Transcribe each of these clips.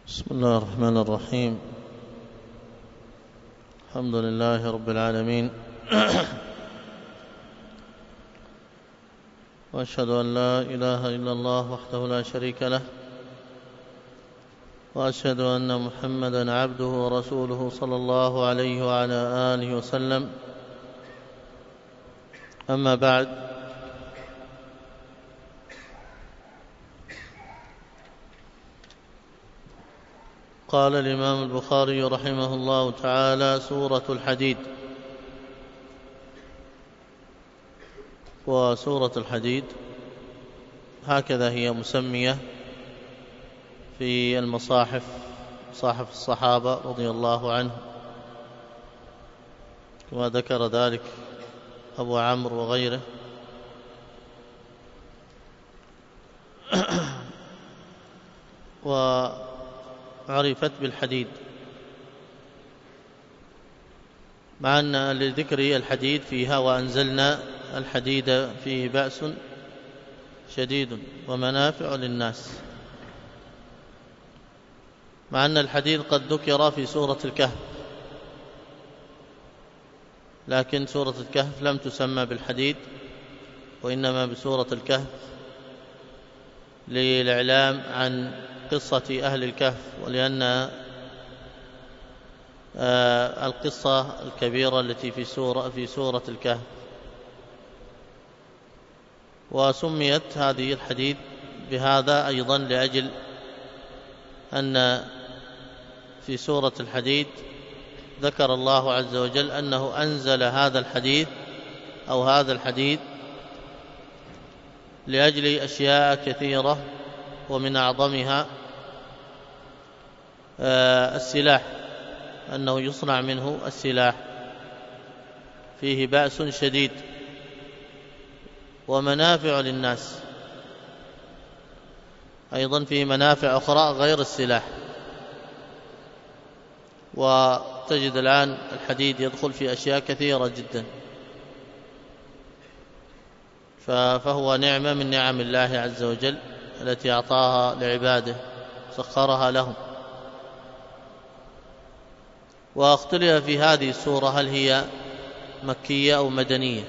بسم الله الرحمن الرحيم. الحمد لله رب العالمين، وأشهد أن لا إله إلا الله وحده لا شريك له، وأشهد أن محمدًا عبده ورسوله صلى الله عليه وعلى آله وسلم. أما بعد، قال الإمام البخاري رحمه الله تعالى: سورة الحديد. وسورة الحديد هكذا هي مسمية في المصاحف، مصاحف الصحابة رضي الله عنهم، كما ذكر ذلك أبو عمرو وغيره. وعرفت بالحديد، مع أن لذكر الحديد فيها: وأنزلنا الحديد فيه بأس شديد ومنافع للناس، مع أن الحديد قد ذكر في سورة الكهف، لكن سورة الكهف لم تسمى بالحديد، وإنما بسورة الكهف للإعلام عن قصة أهل الكهف، ولأن القصة الكبيرة التي في سورة الكهف. وسميت هذه الحديد بهذا أيضا لأجل أن في سورة الحديد ذكر الله عز وجل أنه أنزل هذا الحديث أو هذا الحديد لأجل أشياء كثيرة، ومن أعظمها السلاح، أنه يصنع منه السلاح، فيه بأس شديد ومنافع للناس، أيضا فيه منافع أخرى غير السلاح. وتجد الآن الحديد يدخل في أشياء كثيرة جدا، فهو نعمة من نعم الله عز وجل التي أعطاها لعباده، سخرها لهم. واختلف في هذه السورة هل هي مكية أو مدنية،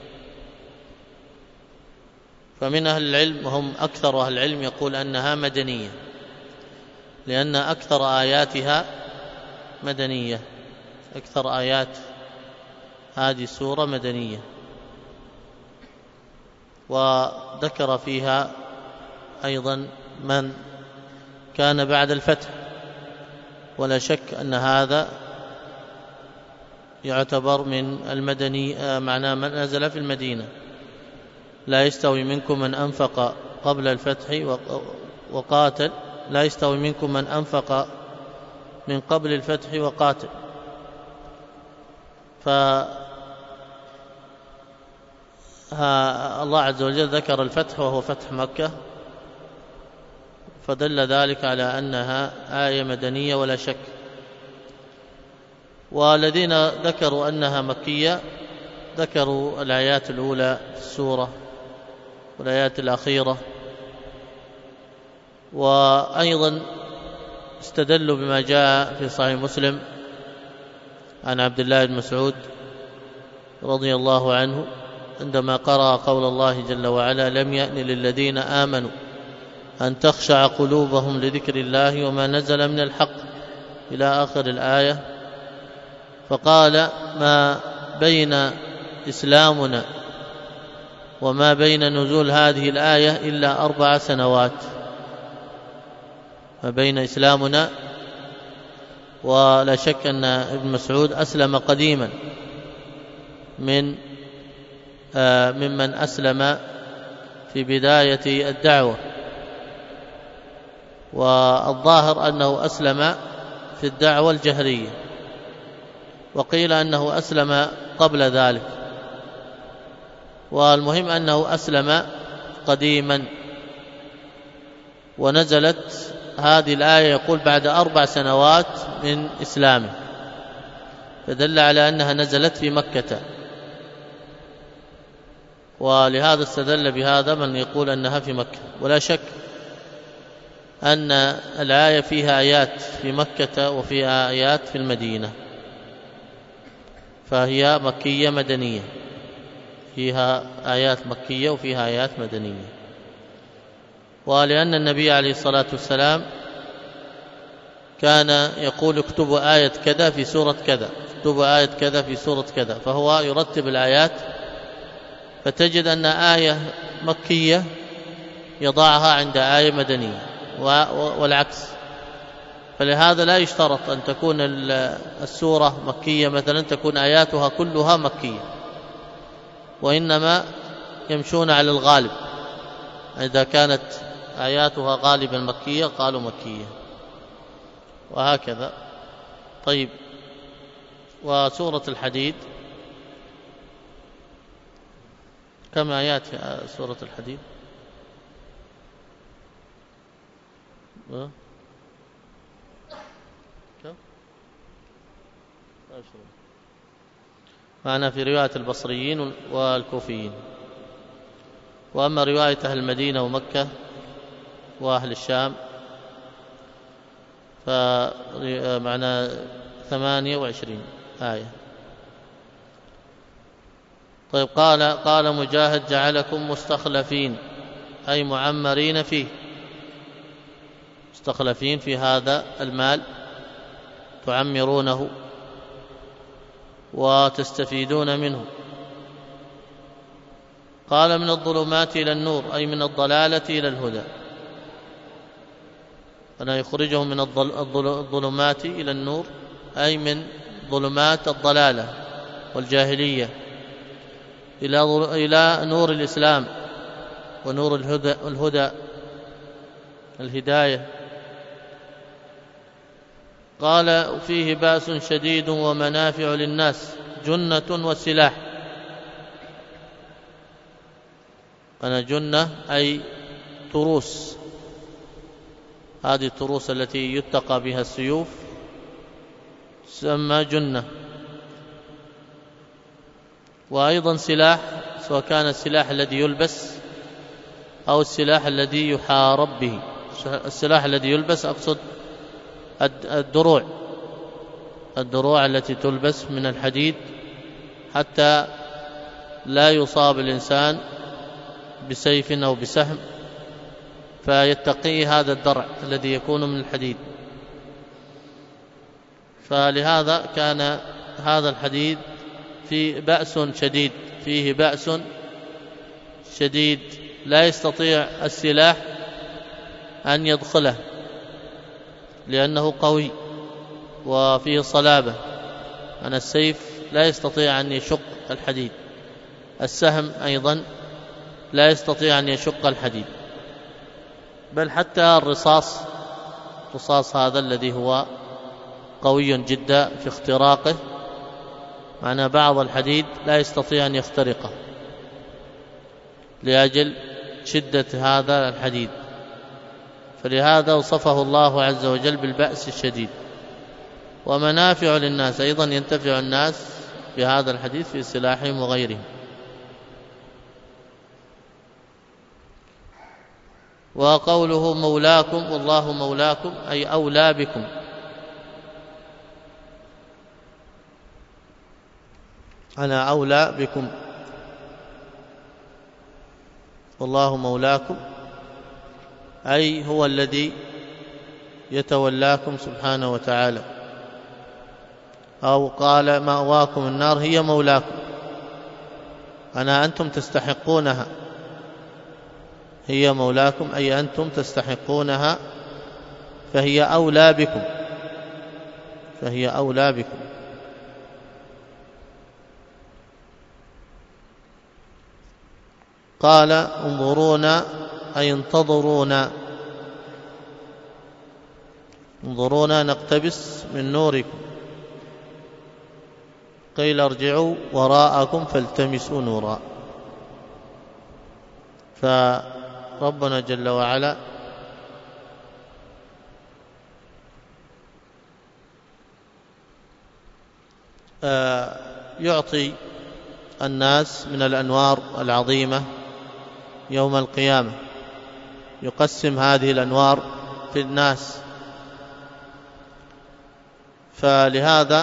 فمن أهل العلم، وهم أكثر أهل العلم، يقول أنها مدنية، لأن أكثر آياتها مدنية، أكثر آيات هذه السورة مدنية. وذكر فيها أيضا من كان بعد الفتح، ولا شك أن هذا يعتبر من المدني، معناه من نزل في المدينة: لا يستوي منكم من أنفق قبل الفتح وقاتل، لا يستوي منكم من أنفق من قبل الفتح وقاتل. الله عز وجل ذكر الفتح وهو فتح مكة، فدل ذلك على أنها آية مدنية ولا شك. والذين ذكروا أنها مكية ذكروا الآيات الأولى في السورة والآيات الأخيرة، وأيضا استدلوا بما جاء في صحيح مسلم عن عبد الله بن مسعود رضي الله عنه عندما قرأ قول الله جل وعلا: لم يأن للذين آمنوا أن تخشع قلوبهم لذكر الله وما نزل من الحق، إلى آخر الآية. فقال: ما بين إسلامنا وما بين نزول هذه الآية إلا 4 سنوات. ما بين إسلامنا، ولا شك أن ابن مسعود أسلم قديما ممن أسلم في بداية الدعوة، والظاهر أنه أسلم في الدعوة الجهرية، وقيل أنه أسلم قبل ذلك، والمهم أنه أسلم قديما. ونزلت هذه الآية يقول بعد 4 سنوات من إسلامه، فدل على أنها نزلت في مكة. ولهذا استدل بهذا من يقول أنها في مكة. ولا شك أن الآية فيها آيات في مكة وفيها آيات في المدينة، فهي مكية مدنية، فيها آيات مكية وفيها آيات مدنية. ولأن النبي عليه الصلاة والسلام كان يقول اكتبوا آية كذا في سورة كذا، اكتبوا آية كذا في سورة كذا، فهو يرتب الآيات، فتجد أن آية مكية يضعها عند آية مدنية والعكس. فلهذا لا يشترط أن تكون السورة مكية مثلا تكون آياتها كلها مكية، وإنما يمشون على الغالب، إذا كانت آياتها غالبا مكية قالوا مكية، وهكذا. طيب، وسورة الحديد كم آيات في سورة الحديد؟ كم؟ معنا في رواية البصريين والكوفيين. وأما رواية أهل المدينة ومكة وأهل الشام فمعنى 28 آية. طيب، قال مجاهد جعلكم مستخلفين أي معمرين فيه، مستخلفين في هذا المال، تعمرونه وتستفيدون منه. قال من الظلمات إلى النور أي من الضلالة إلى الهدى، أنا يخرجهم من الظلمات إلى النور أي من ظلمات الضلالة والجاهلية إلى نور الإسلام ونور الهدى الهداية. قال فيه بأس شديد ومنافع للناس جنة وسلاح. أنا جنة أي تروس، هذه التروس التي يتقى بها السيوف تسمى جنة. وأيضا سلاح، سواء كان السلاح الذي يلبس أو السلاح الذي يحارب به. السلاح الذي يلبس أقصد الدروع التي تلبس من الحديد حتى لا يصاب الإنسان بسيف أو بسهم فيتقي هذا الدرع الذي يكون من الحديد. فلهذا كان هذا الحديد فيه بأس شديد لا يستطيع السلاح أن يدخله لأنه قوي وفيه صلابة. أن السيف لا يستطيع أن يشق الحديد، السهم أيضا لا يستطيع أن يشق الحديد، بل حتى الرصاص هذا الذي هو قوي جدا في اختراقه، معنى بعض الحديد لا يستطيع أن يخترقه لأجل شدة هذا الحديد. فلهذا وصفه الله عز وجل بالبأس الشديد. ومنافع للناس، أيضا ينتفع الناس بهذا الحديث في سلاحهم وغيرهم. وقوله مولاكم والله مولاكم أي أولى بكم. أنا أولى بكم، والله مولاكم أي هو الذي يتولاكم سبحانه وتعالى. أو قال مأواكم النار هي مولاكم، أنتم تستحقونها، هي مولاكم أي أنتم تستحقونها، فهي أولى بكم. قال انظرونا أي انتظرونا نقتبس من نوركم. قيل ارجعوا وراءكم فالتمسوا نورا. فربنا جل وعلا يعطي الناس من الأنوار العظيمة يوم القيامة، يقسم هذه الأنوار في الناس. فلهذا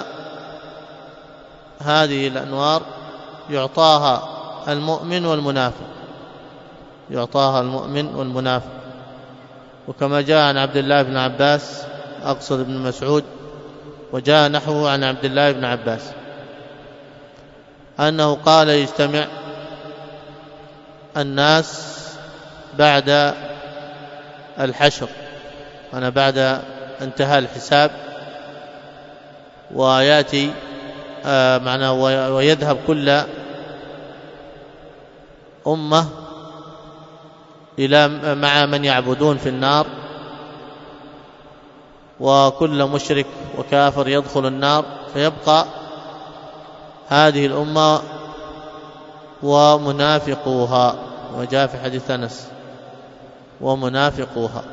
هذه الأنوار يعطاها المؤمن والمنافق، يعطاها المؤمن والمنافق. وكما جاء عن عبد الله بن عباس، أقصد ابن مسعود، وجاء نحوه عن عبد الله بن عباس أنه قال: يجتمع الناس بعد الحشر، أنا بعد انتهاء الحساب، ويأتي معناه ويذهب كل أمة إلى مع من يعبدون في النار، وكل مشرك وكافر يدخل النار، فيبقى هذه الأمة ومنافقوها، وجاء في حديث أنس: ومنافقوها.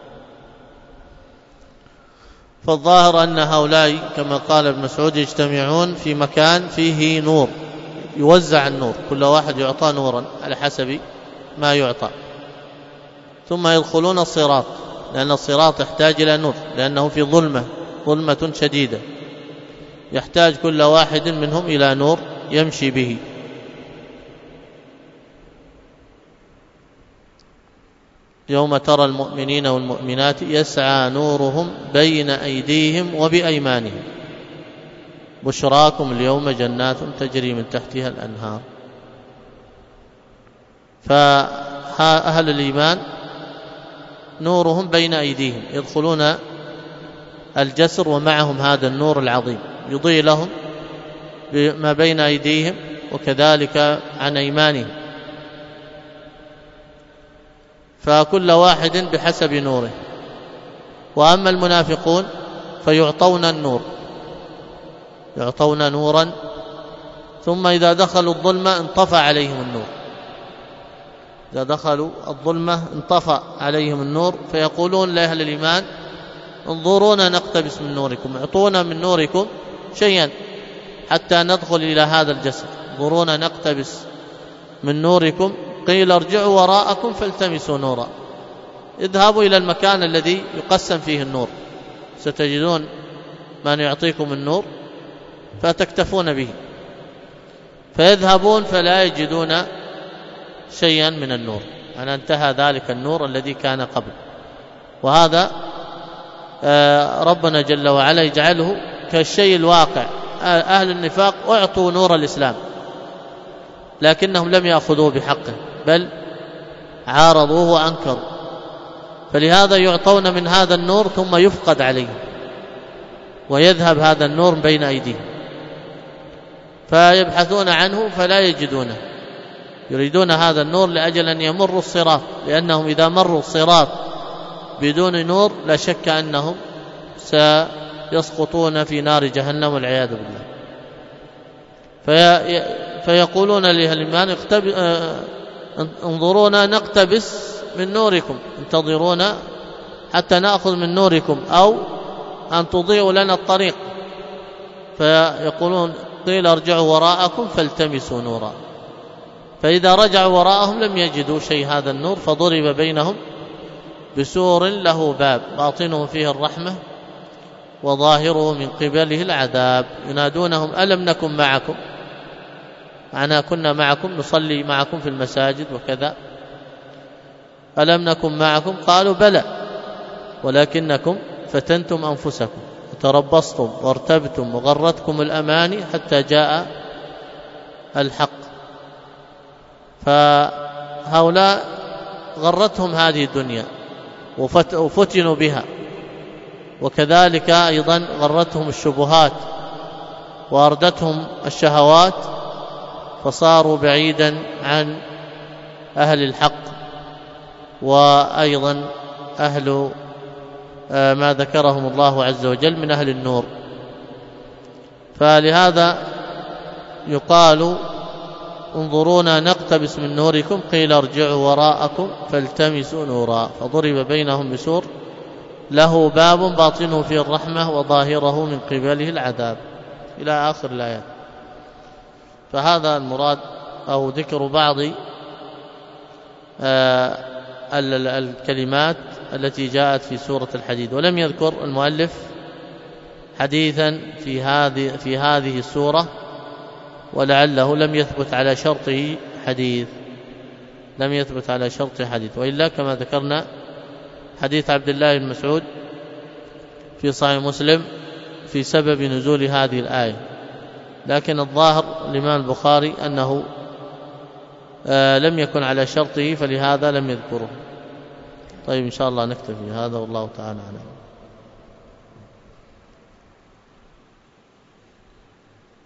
فالظاهر أن هؤلاء كما قال ابن مسعود يجتمعون في مكان فيه نور، يوزع النور، كل واحد يعطى نورا على حسب ما يعطى، ثم يدخلون الصراط، لأن الصراط يحتاج إلى نور، لأنه في ظلمة شديدة، يحتاج كل واحد منهم إلى نور يمشي به. يوم ترى المؤمنين والمؤمنات يسعى نورهم بين أيديهم وبأيمانهم بشراكم اليوم جنات تجري من تحتها الأنهار. فأهل الإيمان نورهم بين أيديهم، يدخلون الجسر ومعهم هذا النور العظيم يضيء لهم ما بين أيديهم وكذلك عن أيمانهم، فكل واحد بحسب نوره. وأما المنافقون فيعطون النور، يعطون نورا، ثم إذا دخلوا الظلمة انطفى عليهم النور، إذا دخلوا الظلمة انطفى عليهم النور، فيقولون لأهل الإيمان: انظرونا نقتبس من نوركم، اعطونا من نوركم شيئا حتى ندخل إلى هذا الجسر، انظرونا نقتبس من نوركم. قيل: ارجعوا وراءكم فالتمسوا نورا، اذهبوا إلى المكان الذي يقسم فيه النور، ستجدون من يعطيكم النور فتكتفون به. فيذهبون فلا يجدون شيئا من النور، أنا انتهى ذلك النور الذي كان قبل. وهذا ربنا جل وعلا يجعله كالشيء الواقع. أهل النفاق أعطوا نور الإسلام لكنهم لم يأخذوه بحقه، بل عارضوه وأنكروا، فلهذا يعطون من هذا النور ثم يفقد عليهم ويذهب هذا النور بين أيديهم، فيبحثون عنه فلا يجدونه، يريدون هذا النور لأجل أن يمروا الصراط، لأنهم إذا مروا الصراط بدون نور لا شك أنهم سيسقطون في نار جهنم والعياذ بالله. فيقولون لأهل الإيمان: انظرونا نقتبس من نوركم، انتظرونا حتى نأخذ من نوركم، أو أن تضيئوا لنا الطريق. فيقولون: قيل ارجعوا وراءكم فالتمسوا نورا. فإذا رجعوا وراءهم لم يجدوا شيء هذا النور، فضرب بينهم بسور له باب باطنه فيه الرحمة وظاهره من قبله العذاب. ينادونهم: ألم نكن معكم؟ معنا كنا معكم نصلي معكم في المساجد وكذا، ألم نكن معكم؟ قالوا: بلى ولكنكم فتنتم أنفسكم وتربصتم وارتبتم وغرتكم الأماني حتى جاء الحق. فهؤلاء غرتهم هذه الدنيا وفتنوا بها، وكذلك أيضا غرتهم الشبهات واردتهم الشهوات، فصاروا بعيدا عن أهل الحق وأيضا أهل ما ذكرهم الله عز وجل من أهل النور. فلهذا يقال: انظرونا نقتبس من نوركم، قيل ارجعوا وراءكم فالتمسوا نورا، فضرب بينهم بسور له باب باطنه فيه الرحمة وظاهره من قبله العذاب، إلى آخر الآيات. فهذا المراد، أو ذكر بعض الكلمات التي جاءت في سورة الحديد، ولم يذكر المؤلف حديثا في هذه السورة، ولعله لم يثبت على شرطه حديث، وإلا كما ذكرنا حديث عبد الله بن مسعود في صحيح مسلم في سبب نزول هذه الآية، لكن الظاهر الإمام البخاري أنه لم يكن على شرطه، فلهذا لم يذكره. طيب إن شاء الله نكتفي هذا، والله تعالى أعلم.